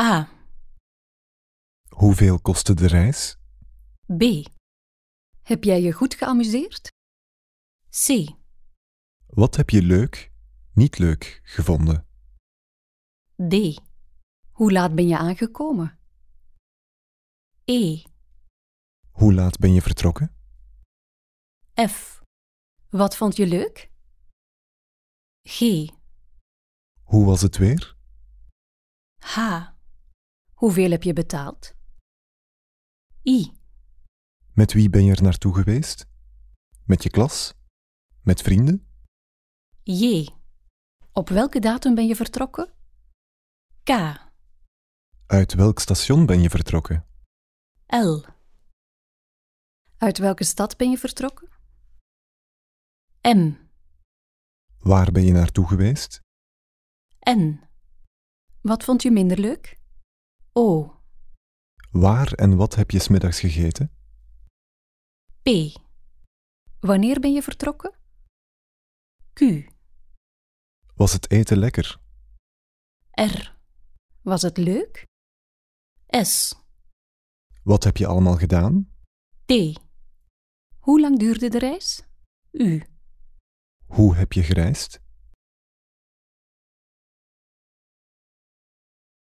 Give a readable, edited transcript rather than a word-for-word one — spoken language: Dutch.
A. Hoeveel kostte de reis? B. Heb jij je goed geamuseerd? C. Wat heb je leuk, niet leuk gevonden? D. Hoe laat ben je aangekomen? E. Hoe laat ben je vertrokken? F. Wat vond je leuk? G. Hoe was het weer? H. Hoeveel heb je betaald? I. Met wie ben je er naartoe geweest? Met je klas? Met vrienden? J. Op welke datum ben je vertrokken? K. Uit welk station ben je vertrokken? L. Uit welke stad ben je vertrokken? M. Waar ben je naartoe geweest? N. Wat vond je minder leuk? O. Waar en wat heb je 's middags gegeten? P. Wanneer ben je vertrokken? Q. Was het eten lekker? R. Was het leuk? S. Wat heb je allemaal gedaan? T. Hoe lang duurde de reis? U. Hoe heb je gereisd?